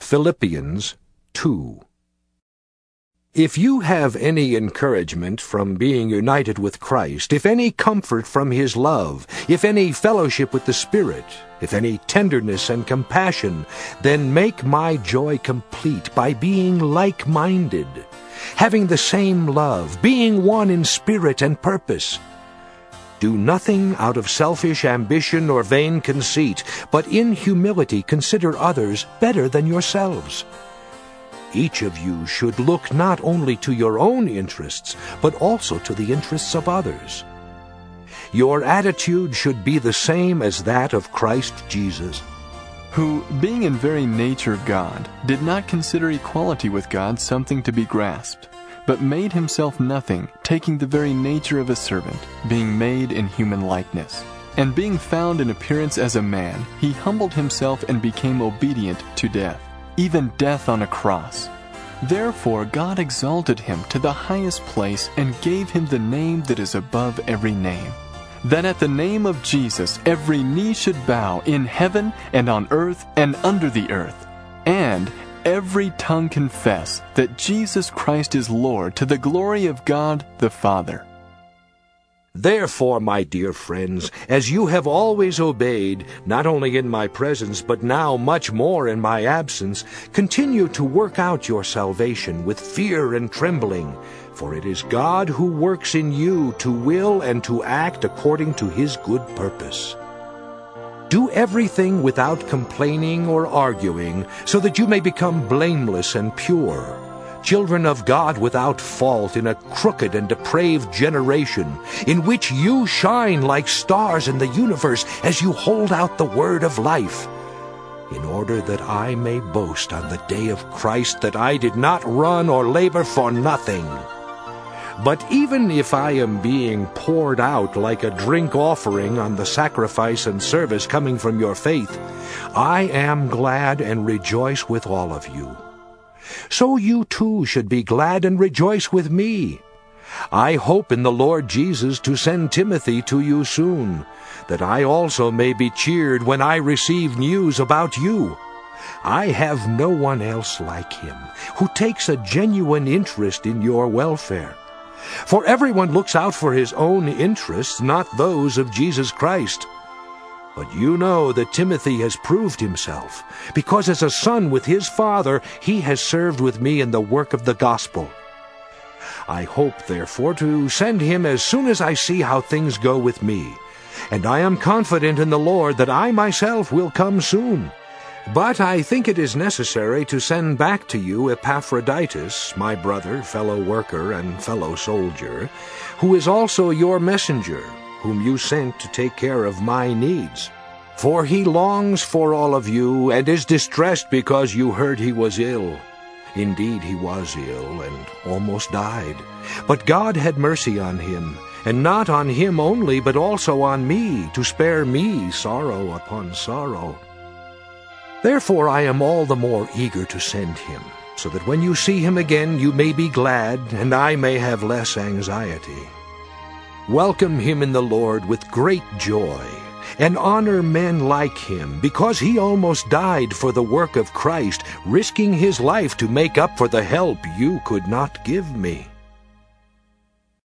Philippians 2. If you have any encouragement from being united with Christ, if any comfort from His love, if any fellowship with the Spirit, if any tenderness and compassion, then make my joy complete by being like-minded, having the same love, being one in spirit and purpose. Do nothing out of selfish ambition or vain conceit, but in humility consider others better than yourselves. Each of you should look not only to your own interests, but also to the interests of others. Your attitude should be the same as that of Christ Jesus, who, being in very nature God, did not consider equality with God something to be grasped, but made himself nothing, taking the very nature of a servant, being made in human likeness. And being found in appearance as a man, he humbled himself and became obedient to death, even death on a cross. Therefore God exalted him to the highest place and gave him the name that is above every name, that at the name of Jesus every knee should bow in heaven and on earth and under the earth, and every tongue confess that Jesus Christ is Lord, to the glory of God the Father. Therefore, my dear friends, as you have always obeyed, not only in my presence, but now much more in my absence, continue to work out your salvation with fear and trembling, for it is God who works in you to will and to act according to His good purpose. Do everything without complaining or arguing, so that you may become blameless and pure, children of God without fault in a crooked and depraved generation, in which you shine like stars in the universe as you hold out the word of life, in order that I may boast on the day of Christ that I did not run or labor for nothing. But even if I am being poured out like a drink offering on the sacrifice and service coming from your faith, I am glad and rejoice with all of you. So you too should be glad and rejoice with me. I hope in the Lord Jesus to send Timothy to you soon, that I also may be cheered when I receive news about you. I have no one else like him, who takes a genuine interest in your welfare. For everyone looks out for his own interests, not those of Jesus Christ. But you know that Timothy has proved himself, because as a son with his father he has served with me in the work of the gospel. I hope, therefore, to send him as soon as I see how things go with me, and I am confident in the Lord that I myself will come soon. But I think it is necessary to send back to you Epaphroditus, my brother, fellow worker, and fellow soldier, who is also your messenger, whom you sent to take care of my needs. For he longs for all of you, and is distressed because you heard he was ill. Indeed, he was ill, and almost died. But God had mercy on him, and not on him only, but also on me, to spare me sorrow upon sorrow. Therefore I am all the more eager to send him, so that when you see him again you may be glad, and I may have less anxiety. Welcome him in the Lord with great joy, and honor men like him, because he almost died for the work of Christ, risking his life to make up for the help you could not give me.